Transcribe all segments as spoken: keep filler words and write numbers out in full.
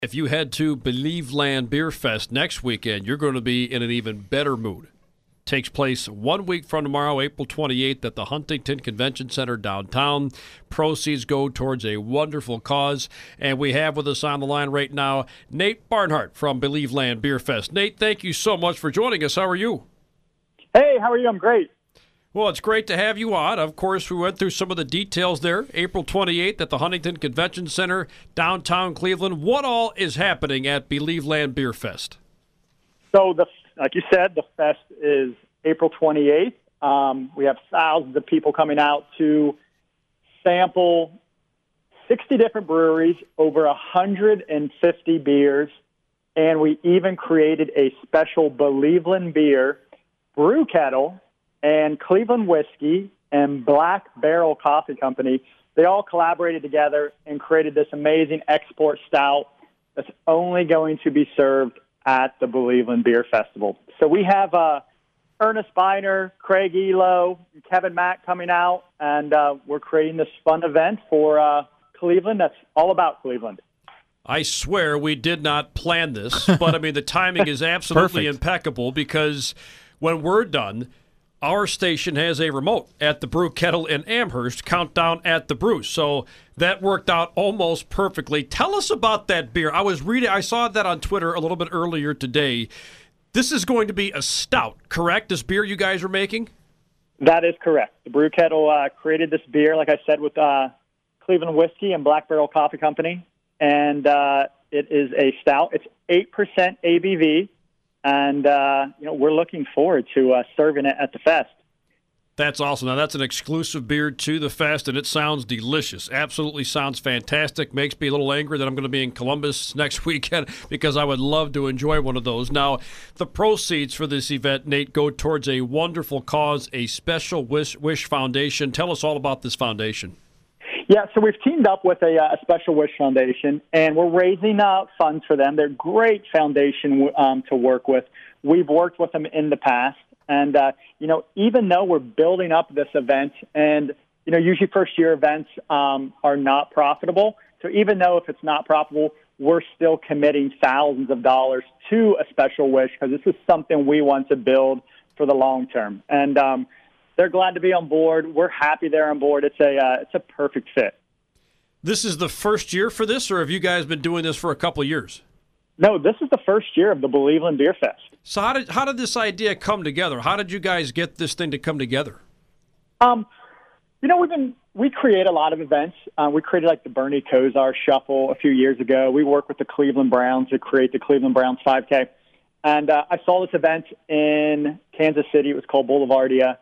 If you head to Believe Land Beer Fest next weekend, you're going to be in an even better mood. Takes place one week from tomorrow, April twenty-eighth, at the Huntington Convention Center downtown. Proceeds go towards a wonderful cause. And we have with us on the line right now Nate Barnhart from Believe Land Beer Fest. Nate, thank you so much for joining us. How are you? Hey, how are you? I'm great. Well, it's great to have you on. Of course, we went through some of the details there. April twenty-eighth at the Huntington Convention Center, downtown Cleveland. What all is happening at Believe Land Beer Fest? So, the like you said, the fest is April twenty-eighth. Um, we have thousands of people coming out to sample sixty different breweries, over one hundred fifty beers, and we even created a special Believeland beer brew kettle. And Cleveland Whiskey and Black Barrel Coffee Company, they all collaborated together and created this amazing export stout that's only going to be served at the Believeland Beer Festival. So we have uh, Ernest Beiner, Craig Elo, and Kevin Mack coming out, and uh, we're creating this fun event for uh, Cleveland that's all about Cleveland. I swear we did not plan this, but I mean the timing is absolutely impeccable because when we're done, our station has a remote at the Brew Kettle in Amherst, Countdown at the Brew. So that worked out almost perfectly. Tell us about that beer. I was reading, I saw that on Twitter a little bit earlier today. This is going to be a stout, correct? This beer you guys are making? That is correct. The Brew Kettle uh, created this beer, like I said, with uh, Cleveland Whiskey and Black Barrel Coffee Company. And uh, it is a stout. It's eight percent A B V. And, uh, you know, we're looking forward to uh, serving it at the fest. That's awesome. Now, that's an exclusive beer to the fest, and it sounds delicious. Absolutely sounds fantastic. Makes me a little angry that I'm going to be in Columbus next weekend because I would love to enjoy one of those. Now, the proceeds for this event, Nate, go towards a wonderful cause, a Special Wish, Wish Foundation. Tell us all about this foundation. Yeah, so we've teamed up with a, a Special Wish Foundation, and we're raising uh, funds for them. They're a great foundation um, to work with. We've worked with them in the past, and, uh, you know, even though we're building up this event, and, you know, usually first-year events um, are not profitable, so even though if it's not profitable, we're still committing thousands of dollars to a Special Wish because this is something we want to build for the long term. And, um they're glad to be on board. We're happy they're on board. It's a uh, it's a perfect fit. This is the first year for this, or have you guys been doing this for a couple of years? No, this is the first year of the Believeland Beer Fest. So how did how did this idea come together? How did you guys get this thing to come together? Um, you know, we've been we create a lot of events. Uh, we created like the Bernie Kosar Shuffle a few years ago. We work with the Cleveland Browns to create the Cleveland Browns five K, and uh, I saw this event in Kansas City. It was called Boulevardia.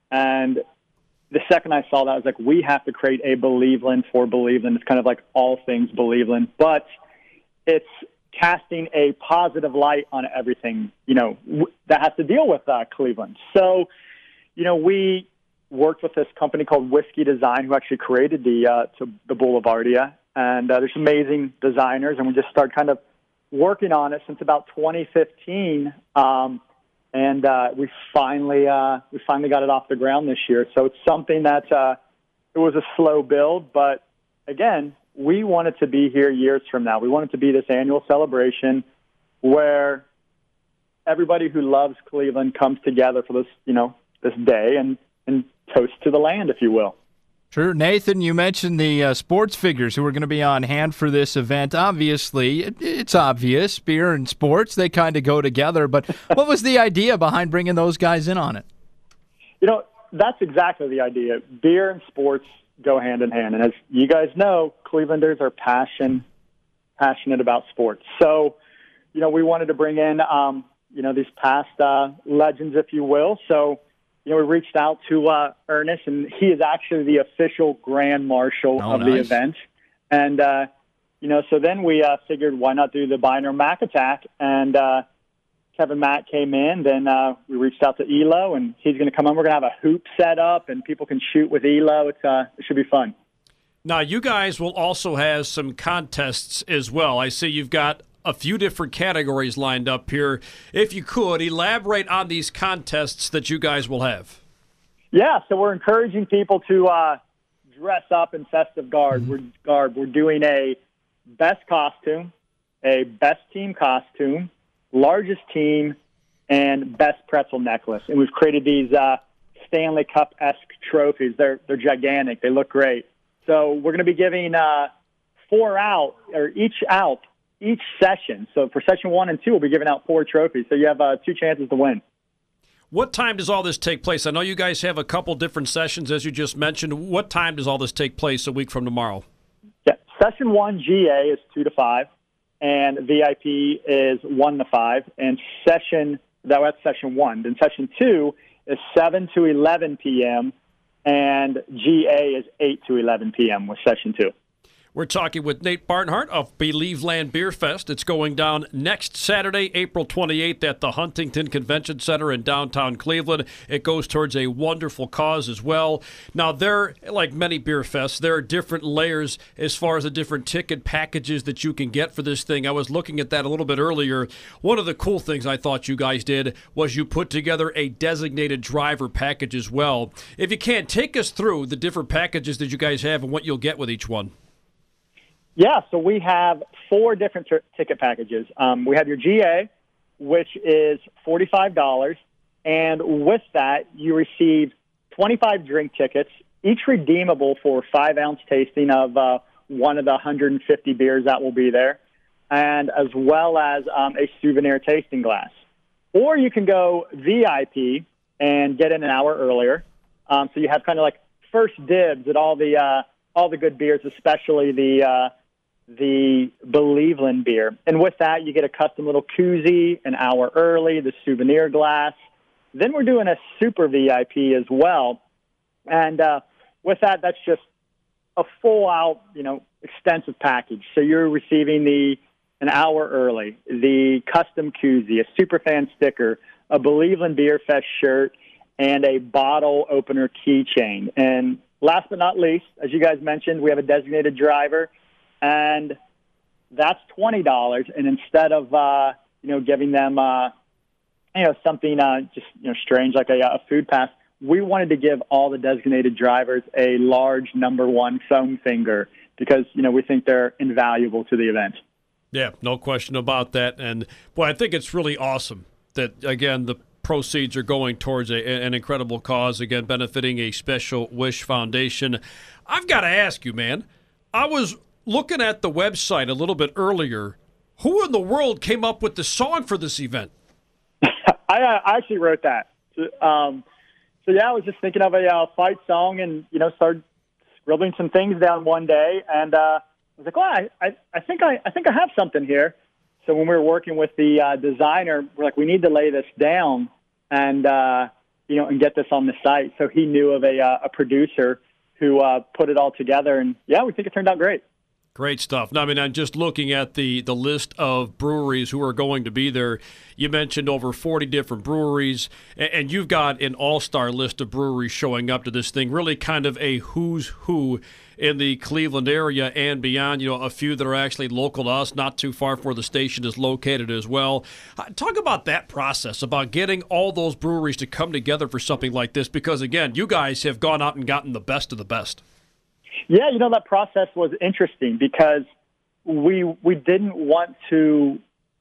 And the second I saw that, I was like, we have to create a Believeland for Believeland. It's kind of like all things Believeland, but it's casting a positive light on everything, you know, w- that has to deal with uh, Cleveland. So, you know, we worked with this company called Whiskey Design, who actually created the uh, to the Boulevardia. And uh, there's amazing designers, and we just started kind of working on it since about twenty fifteen. Um, And uh, we finally uh, we finally got it off the ground this year. So it's something that uh, it was a slow build, but again, we want it to be here years from now. We want it to be this annual celebration where everybody who loves Cleveland comes together for this, you know, this day and, and toast to the land, if you will. Sure. Nathan, you mentioned the uh, sports figures who are going to be on hand for this event. Obviously, it, it's obvious, beer and sports, they kind of go together. But what was the idea behind bringing those guys in on it? You know, that's exactly the idea. Beer and sports go hand in hand. And as you guys know, Clevelanders are passion, passionate about sports. So, you know, we wanted to bring in, um, you know, these past uh, legends, if you will. So, you know, we reached out to uh, Ernest, and he is actually the official Grand Marshal oh, of nice. the event. And, uh, you know, so then we uh, figured why not do the Beiner Mac attack, and uh, Kevin Mack came in. Then uh, we reached out to Elo, and he's going to come on. We're going to have a hoop set up, and people can shoot with Elo. It's uh, it should be fun. Now, you guys will also have some contests as well. I see you've got a few different categories lined up here. If you could, elaborate on these contests that you guys will have. Yeah, so we're encouraging people to uh, dress up in festive garb. We're, garb. We're doing a best costume, a best team costume, largest team, and best pretzel necklace. And we've created these uh, Stanley Cup-esque trophies. They're they're gigantic. They look great. So we're going to be giving uh, four out, or each out, each session. So for session one and two, we'll be giving out four trophies. So you have uh, two chances to win. What time does all this take place? I know you guys have a couple different sessions, as you just mentioned. What time does all this take place a week from tomorrow? Yeah, session one, G A, is two to five, and V I P is one to five. And session, that was session one. Then session two is seven to eleven p.m., and G A is eight to eleven p.m. with session two. We're talking with Nate Barnhart of Believeland Beer Fest. It's going down next Saturday, April twenty-eighth at the Huntington Convention Center in downtown Cleveland. It goes towards a wonderful cause as well. Now, there, like many beer fests, there are different layers as far as the different ticket packages that you can get for this thing. I was looking at that a little bit earlier. One of the cool things I thought you guys did was you put together a designated driver package as well. If you can, take us through the different packages that you guys have and what you'll get with each one. Yeah, so we have four different t- ticket packages. Um, we have your G A, which is forty-five dollars, and with that, you receive twenty-five drink tickets, each redeemable for five-ounce tasting of uh, one of the one hundred fifty beers that will be there, and as well as um, a souvenir tasting glass. Or you can go V I P and get in an hour earlier, um, so you have kind of like first dibs at all the uh, all the good beers, especially the uh, the Believeland beer. And with that, you get a custom little koozie an hour early, the souvenir glass. Then we're doing a super V I P as well. And uh, with that, that's just a full-out, you know, extensive package. So you're receiving the an hour early, the custom koozie, a Superfan sticker, a Believeland Beer Fest shirt, and a bottle opener keychain. And last but not least, as you guys mentioned, we have a designated driver, and that's twenty dollars. And instead of, uh, you know, giving them, uh, you know, something uh, just, you know, strange like a, a food pass, we wanted to give all the designated drivers a large number one foam finger because, you know, we think they're invaluable to the event. Yeah, no question about that. And, boy, I think it's really awesome that, again, the proceeds are going towards a, an incredible cause, again, benefiting a Special Wish Foundation. I've got to ask you, man, I was looking at the website a little bit earlier. Who in the world came up with the song for this event? I, uh, I actually wrote that. Um, so, yeah, I was just thinking of a uh, fight song and, you know, started scribbling some things down one day. And uh, I was like, well, I, I, I, think I, I think I have something here. So when we were working with the uh, designer, we're like, we need to lay this down and, uh, you know, and get this on the site. So he knew of a, uh, a producer who uh, put it all together. And, yeah, we think it turned out great. Great stuff. Now, I mean, I'm just looking at the, the list of breweries who are going to be there. You mentioned over forty different breweries, and, and you've got an all-star list of breweries showing up to this thing, really kind of a who's who in the Cleveland area and beyond. You know, a few that are actually local to us, not too far from where the station is located as well. Uh, talk about that process, about getting all those breweries to come together for something like this, because, again, you guys have gone out and gotten the best of the best. Yeah, you know, that process was interesting because we we didn't want to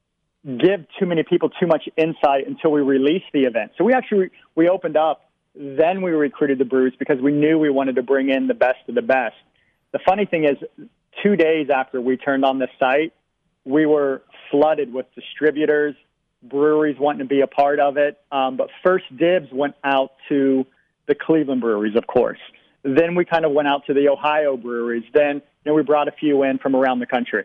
give too many people too much insight until we released the event. So we actually we opened up, then we recruited the breweries because we knew we wanted to bring in the best of the best. The funny thing is, two days after we turned on the site, we were flooded with distributors, breweries wanting to be a part of it. Um, but first dibs went out to the Cleveland breweries, of course. Then we kind of went out to the Ohio breweries. Then, you know, we brought a few in from around the country.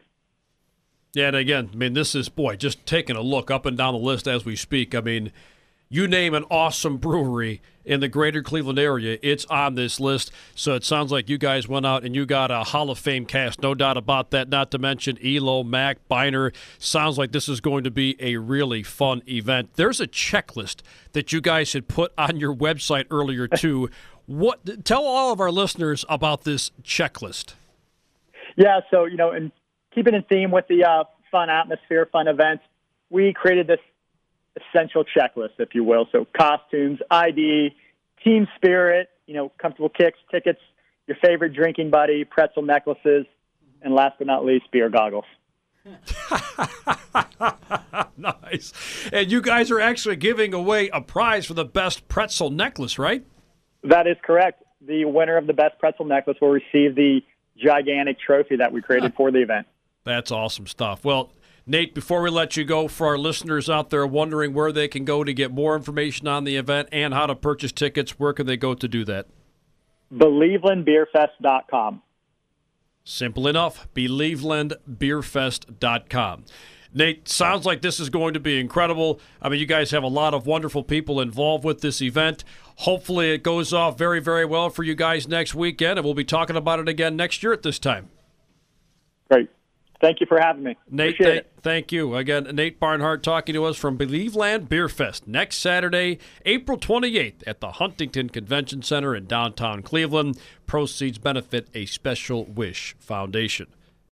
Yeah, and again, I mean, this is, boy, just taking a look up and down the list as we speak. I mean, you name an awesome brewery in the greater Cleveland area, it's on this list. So it sounds like you guys went out and you got a Hall of Fame cast, no doubt about that, not to mention Elo, Mac, Biner. Sounds like this is going to be a really fun event. There's a checklist that you guys had put on your website earlier, too. What? Tell all of our listeners about this checklist. Yeah, so, you know, and keeping in theme with the uh, fun atmosphere, fun events, we created this essential checklist, if you will. So costumes, I D, team spirit, you know, comfortable kicks, tickets, your favorite drinking buddy, pretzel necklaces, and last but not least, beer goggles. Nice. And you guys are actually giving away a prize for the best pretzel necklace, right? That is correct. The winner of the best pretzel necklace will receive the gigantic trophy that we created for the event. That's awesome stuff. Well, Nate, before we let you go, for our listeners out there wondering where they can go to get more information on the event and how to purchase tickets, where can they go to do that? Believeland Beer Fest dot com. Simple enough, Believeland Beer Fest dot com. Nate, sounds like this is going to be incredible. I mean, you guys have a lot of wonderful people involved with this event. Hopefully it goes off very, very well for you guys next weekend, and we'll be talking about it again next year at this time. Great. Thank you for having me. Nate, Appreciate th- it. thank you. Again, Nate Barnhart talking to us from Believeland Beer Fest next Saturday, April twenty-eighth at the Huntington Convention Center in downtown Cleveland. Proceeds benefit a Special Wish Foundation.